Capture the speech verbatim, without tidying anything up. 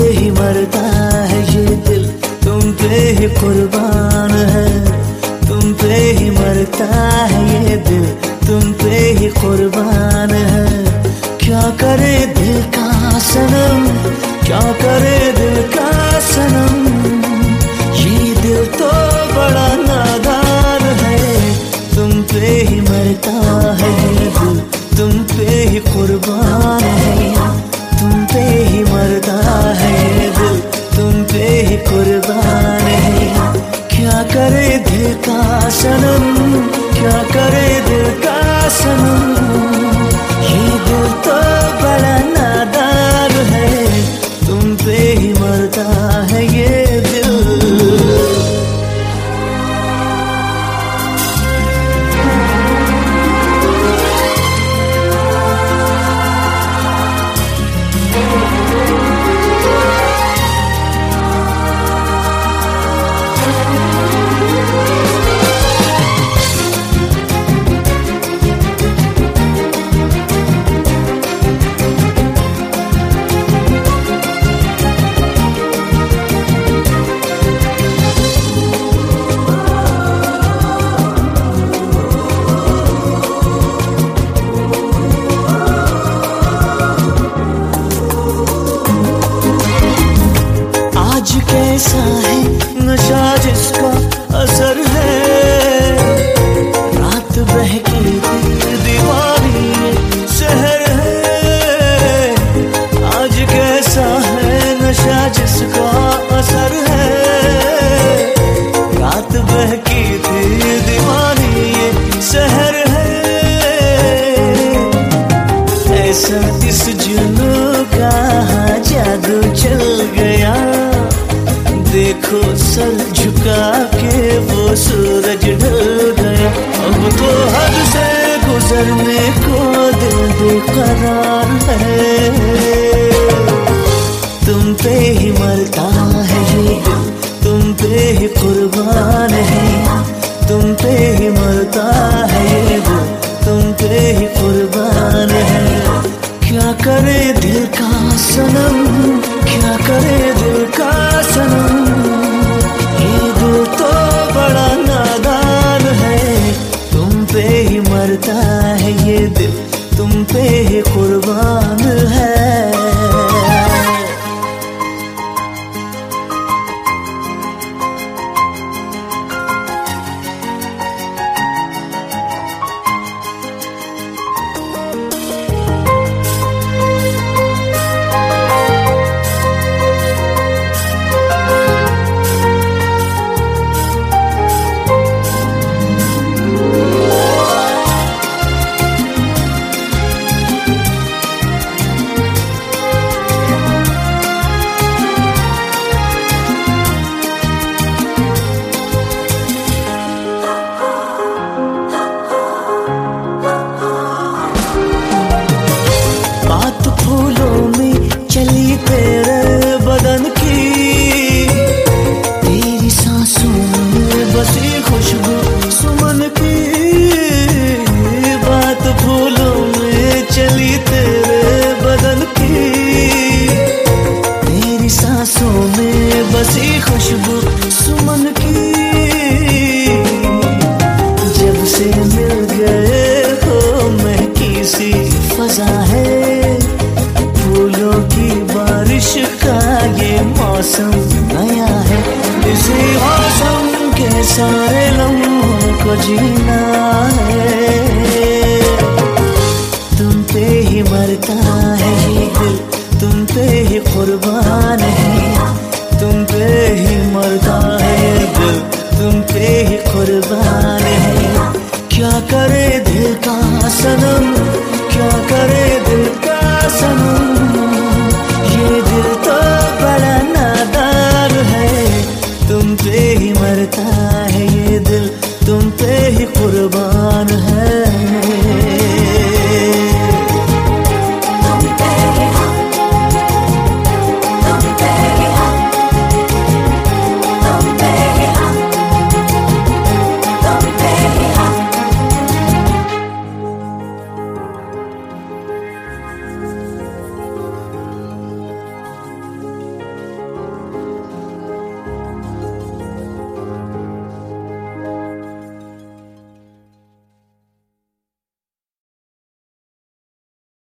ही मरता है ये दिल, तुम पे ही कुर्बान है। तुम पे ही मरता है ये दिल, तुम पे ही कुर्बान है। क्या करे दिल का सनम, क्या करे दिल का सनम, ये दिल तो बड़ा नादान है। तुम पे ही मरता है ये दिल, तुम पे ही कुर्बान है। तुम पे ही मरता है ये दिल, तुम पे ही कुर्बान है। क्या करे दिल का सनम, क्या करे दिल का सनम, ये दिल तो बड़ा नादान है। तुम पे ही मरता है ये दिल। कैसा है नशा जिसका असर है, रात बहकी दिल दीवानी शहर है। आज कैसा है नशा जिसका असर है, रात बहकी दिल दीवानी शहर है। ऐसा इस जुनून का जादू चल गया, देखो सर झुका के वो सूरज ढल गया। अब तो हद से गुजरने को दिल बेकरार है। तुम पे ही मरता है ये दिल, तुम पे ही कुर्बान है। तुम पे ही मरता है ये दिल, तुम पे ही कुर्बान है। क्या करे दिल का सनम, क्या करे दिल का सनम, ये दिल तो बड़ा नादान है। तुम पे ही मरता है ये दिल, तुम पे ही कुर्बान है।